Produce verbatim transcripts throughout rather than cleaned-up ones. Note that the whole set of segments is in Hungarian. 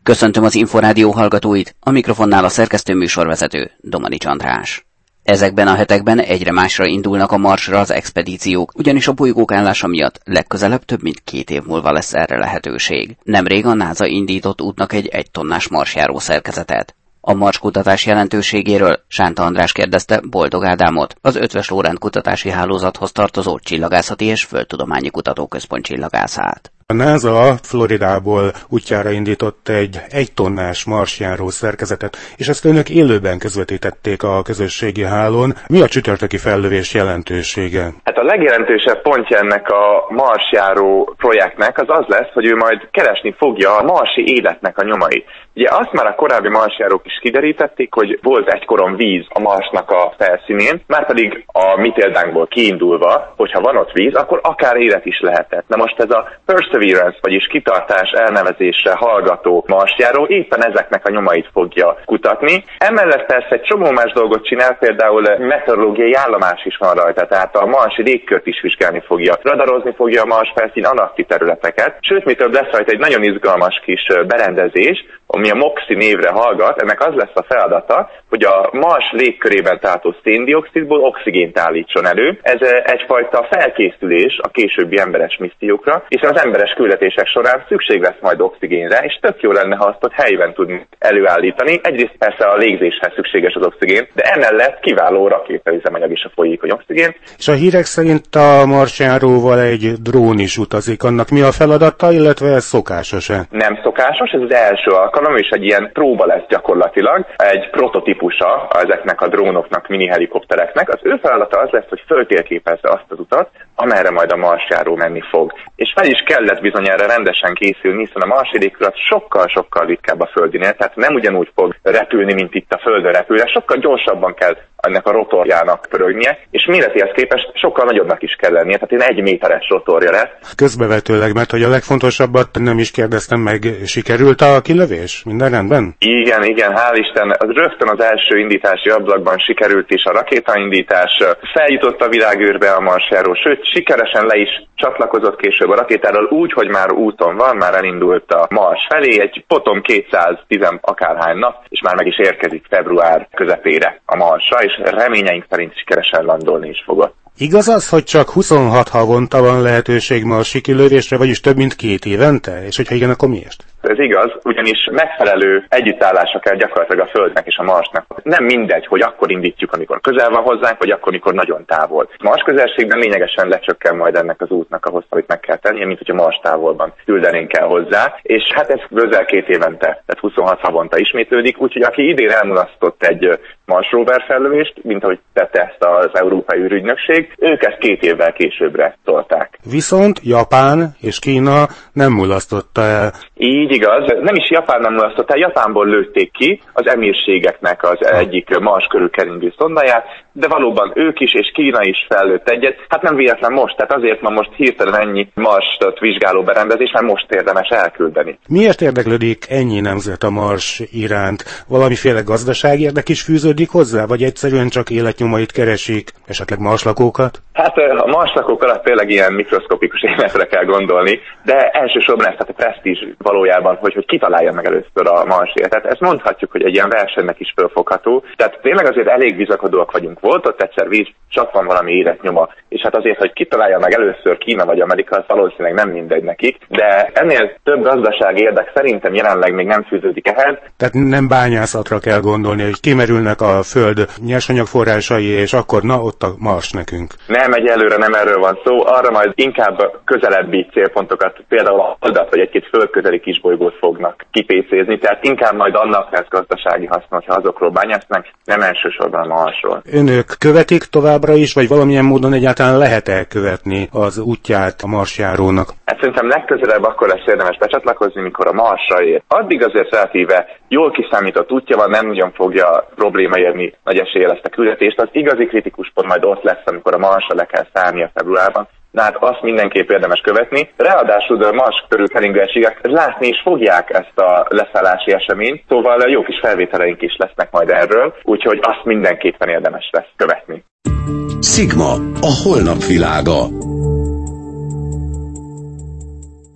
Köszöntöm az Inforádió hallgatóit, a mikrofonnál a szerkesztő műsorvezető, Domanics András. Ezekben a hetekben egyre másra indulnak a Marsra az expedíciók, ugyanis a bolygók állása miatt legközelebb több mint két év múlva lesz erre lehetőség. Nemrég a NASA indított útnak egy egytonnás marsjáró szerkezetet. A Mars kutatás jelentőségéről Sánta András kérdezte Boldog Ádámot, az Eötvös Loránd kutatási hálózathoz tartozó Csillagászati és Földtudományi Kutatóközpont csillagászát. A NASA Floridából útjára indított egy egytonnás marsjáró szerkezetet, és ezt önök élőben közvetítették a közösségi hálón. Mi a csütörtöki fellövés jelentősége? Hát a legjelentősebb pontja ennek a marsjáró projektnek az az lesz, hogy ő majd keresni fogja a marsi életnek a nyomait. Ugye azt már a korábbi marsjárók is kiderítették, hogy volt egykoron víz a Marsnak a felszínén, márpedig a mi példánkból kiindulva, hogyha van ott víz, akkor akár élet is lehetett. Na most ez a Perseverance, vagyis kitartás elnevezésre hallgató marsjáró éppen ezeknek a nyomait fogja kutatni. Emellett persze egy csomó más dolgot csinál, például meteorológiai állomás is van rajta, tehát a marsi légkört is vizsgálni fogja, radarozni fogja a Mars felszín alatti területeket, sőt, mi több lesz rajta egy nagyon izgalmas kis berendezés, ami a MOXIE névre hallgat. Ennek az lesz a feladata, hogy a Mars légkörében található széndioxidból oxigént állítson elő. Ez egyfajta felkészülés a későbbi emberes missziókra, hiszen az emberes küldetések során szükség lesz majd oxigénre, és tök jó lenne, ha azt ott helyben tudni előállítani. Egyrészt persze a légzéshez szükséges az oxigén, de emellett kiváló rakétaüzemanyag is a folyékony oxigén. És a hírek szerint a marsjáróval egy drón is utazik. Annak mi a feladata, illetve ez szokásos-e? Nem szokásos, ez az első alkalom, és egy ilyen próba lesz gyakorlatilag, egy prototípusa ezeknek a drónoknak, mini helikoptereknek. Az ő feladata az lesz, hogy föltérképezze azt az utat, amerre majd a marsjáró menni fog. És fel is kellett bizony erre rendesen készülni, hiszen a marsi légkör sokkal-sokkal ritkább a földinél, tehát nem ugyanúgy fog repülni, mint itt a Földön repül, sokkal gyorsabban kell ennek a rotorjának pörögnie, és méretéhez képest sokkal nagyobbnak is kell lennie, tehát egy méteres rotorja lesz. Közbevetőleg, mert hogy a legfontosabbat nem is kérdeztem meg, sikerült a kilövés? Minden rendben? Igen, igen, hál' Isten, az rögtön az első indítási ablakban sikerült is a rakétaindítás, feljutott a világűrbe a marsjáró, sőt, sikeresen le is csatlakozott később a rakétáról úgy, hogy már úton van, már elindult a Mars felé, egy potom kétszáztíz akárhány nap, és már meg is érkezik február közepére a Marsra, és reményeink szerint sikeresen landolni is fogott. Igaz az, hogy csak huszonhat havonta van lehetőség marsi kilövésre, vagyis több mint két évente? És hogyha igen, akkor miért? Ez igaz, ugyanis megfelelő együttállása kell gyakorlatilag a Földnek és a Marsnak. Nem mindegy, hogy akkor indítjuk, amikor közel van hozzánk, vagy akkor, amikor nagyon távol. Mars közelségben lényegesen lecsökken majd ennek az útnak a hossza, amit meg kell tennie, mint hogyha Mars távolban küldenénk el hozzá. És hát ez közel két évente, tehát huszonhat havonta ismétlődik, úgyhogy aki idén elmulasztott egy Mars rover fellövést, mint ahogy tette ezt az Európai űrügynökség, ők ezt két évvel későbbre tolták. Viszont Japán és Kína nem mulasztotta el. Így igaz, nem is Japán nem mulasztotta el, Japánból lőtték ki az emírségeknek az egyik Mars körül keringő szondáját, de valóban ők is és Kína is fellőtt egyet. Hát nem véletlen most, tehát azért van most hirtelen ennyi Marst vizsgáló berendezés, mert most érdemes elküldeni. Miért érdeklődik ennyi nemzet a Mars iránt? Valamiféle gazdasági érdek is fűződik hozzá, vagy egyszerűen csak életnyomait keresik, esetleg marslakókat? Hát a marslakók alatt tényleg ilyen mikroszkopikus életre kell gondolni, de elsősorban ez tehát a presztízs valójában, hogy, hogy kitalálja meg először a Mars életet. Ezt mondhatjuk, hogy egy ilyen versenynek is fölfogható. Tehát tényleg azért elég bizakodóak vagyunk. Volt ott egyszer víz, csak van valami életnyoma. És hát azért, hogy kitalálja meg először Kína vagy Amerika, az valószínűleg nem mindegy nekik. De ennél több gazdasági érdek szerintem jelenleg még nem fűződik ehhez. Tehát nem bányászatra kell gondolni, hogy kimerülnek a Föld nyersanyagforrásai, és akkor na ott a Mars nekünk. Nem, egyelőre nem erről van szó, arra majd inkább közelebbi célpontokat, például a Holdat vagy egy-két földközeli kisbolygót fognak kipécézni, tehát inkább majd annak lesz gazdasági haszna, ha azokról bányásznak, nem elsősorban a Marsról. Önök követik továbbra is, vagy valamilyen módon egyáltalán lehet elkövetni az útját a marsjárónak? Hát szerintem legközelebb akkor lesz érdemes becsatlakozni, mikor a Marsra ér. Addig azért relatíve jól kiszámított útja van, nem nagyon fogja probléma érni nagy eséllyel ezt a küldetést. Az igazi kritikus pont majd ott lesz, amikor a Marsra le kell szállnia februárban. Na hát azt mindenképp érdemes követni. Ráadásul a Mars körül keringő egységek látni is fogják ezt a leszállási eseményt, szóval jó kis felvételeink is lesznek majd erről, úgyhogy azt mindenképpen érdemes lesz követni. Sigma, a holnap világa.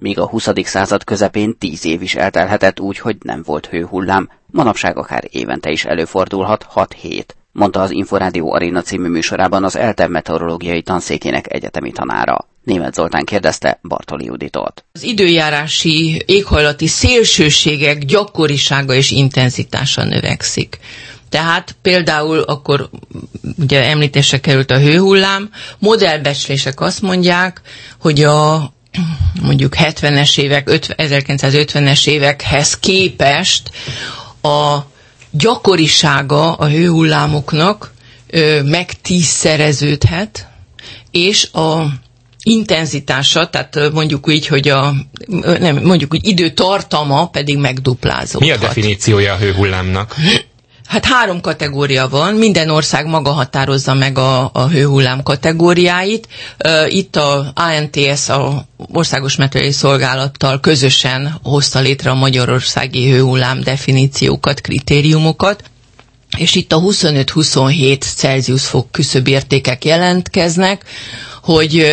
Míg a huszadik század közepén tíz év is eltelhetett úgy, hogy nem volt hőhullám, manapság akár évente is előfordulhat hat hét, mondta az Inforádió Aréna című műsorában az ELTE meteorológiai tanszékének egyetemi tanára. Németh Zoltán kérdezte Bartoli Juditot. Az időjárási éghajlati szélsőségek gyakorisága és intenzitása növekszik. Tehát például akkor ugye említésre került a hőhullám, modellbecslések azt mondják, hogy a mondjuk hetvenes évek, ezerkilencszázötvenes évekhez képest a gyakorisága a hőhullámoknak ö, meg tízszereződhet, és a intenzitása, tehát mondjuk úgy, hogy a nem, mondjuk úgy időtartama pedig megduplázódhat. Mi a definíciója a hőhullámnak? Hát három kategória van, minden ország maga határozza meg a, a hőhullám kategóriáit. Itt a á en té es, a Országos Meteorológiai Szolgálattal közösen hozta létre a magyarországi hőhullám definíciókat, kritériumokat, és itt a huszonöt-huszonhét Celsius fok küszöbértékek jelentkeznek, hogy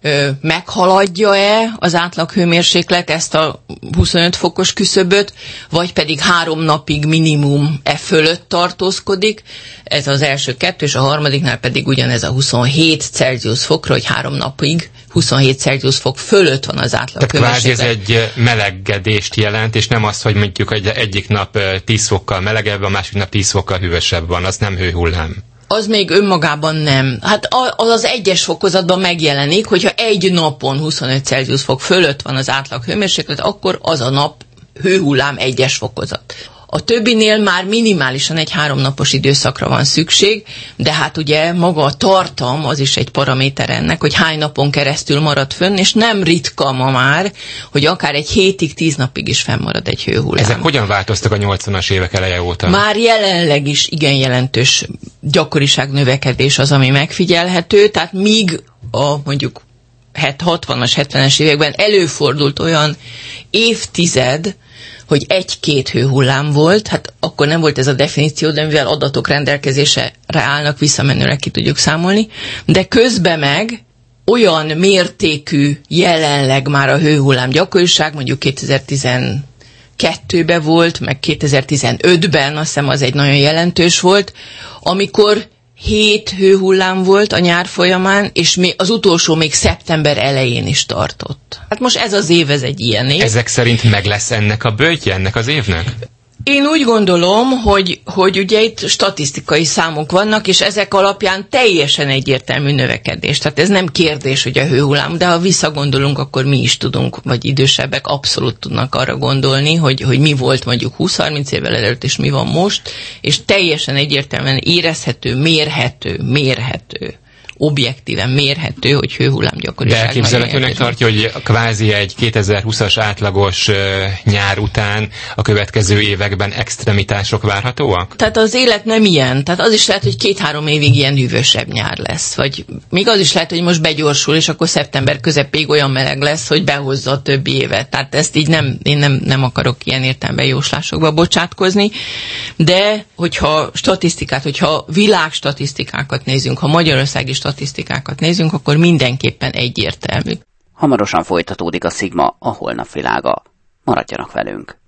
meghaladja-e az átlag hőmérséklet ezt a huszonöt fokos küszöböt, vagy pedig három napig minimum e fölött tartózkodik. Ez az első kettő, és a harmadiknál pedig ugyanez a huszonhét Celsius fokra, hogy három napig huszonhét Celsius fok fölött van az átlag hőmérséklet. Tehát kvázi ez egy melegedést jelent, és nem azt, hogy mondjuk egy, egyik nap tíz fokkal melegebb, a másik nap tíz fokkal hűvösebb van, az nem hőhullám. Az még önmagában nem. Hát az az egyes fokozatban megjelenik, hogyha egy napon huszonöt Celsius fok fölött van az átlag hőmérséklet, akkor az a nap hőhullám egyes fokozat. A többinél már minimálisan egy háromnapos időszakra van szükség, de hát ugye maga a tartam, az is egy paraméter ennek, hogy hány napon keresztül marad fönn, és nem ritka ma már, hogy akár egy hétig, tíz napig is fennmarad egy hőhullám. Ezek hogyan változtak a nyolcvanas évek eleje óta? Már jelenleg is igen jelentős gyakoriság növekedés az, ami megfigyelhető, tehát míg a mondjuk hatvanas, hetvenes években előfordult olyan évtized, hogy egy-két hőhullám volt, hát akkor nem volt ez a definíció, de mivel adatok rendelkezésre állnak, visszamenőleg ki tudjuk számolni, de közben meg olyan mértékű jelenleg már a hőhullám gyakoriság, mondjuk kétezer-tizenkettőben volt, meg kétezer-tizenötben, azt hiszem az egy nagyon jelentős volt, amikor hét hőhullám volt a nyár folyamán, és még az utolsó még szeptember elején is tartott. Hát most ez az év, ez egy ilyen év. Ezek szerint meg lesz ennek a böjtje, ennek az évnek? Én úgy gondolom, hogy, hogy ugye itt statisztikai számok vannak, és ezek alapján teljesen egyértelmű növekedés. Tehát ez nem kérdés, hogy a hőhullám, de ha visszagondolunk, akkor mi is tudunk, vagy idősebbek abszolút tudnak arra gondolni, hogy, hogy mi volt mondjuk húsz-harminc évvel ezelőtt, és mi van most, és teljesen egyértelműen érezhető, mérhető, mérhető. objektíven mérhető, hogy hőhullám gyakoriság. De elképzelhetőnek tartja, hogy kvázi egy kétezer-húszas átlagos uh, nyár után a következő években extremitások várhatóak? Tehát az élet nem ilyen. Tehát az is lehet, hogy két-három évig ilyen hűvösebb nyár lesz. Vagy még az is lehet, hogy most begyorsul, és akkor szeptember közepéig olyan meleg lesz, hogy behozza a többi évet. Tehát ezt így nem, én nem, nem akarok ilyen értelemben jóslásokba bocsátkozni. De hogyha statisztikát, hogyha világstatisztikákat nézünk, ha magyarországi statisztikákat nézünk, akkor mindenképpen egyértelmű. Hamarosan folytatódik a Szigma, a holnap világa. Maradjanak velünk!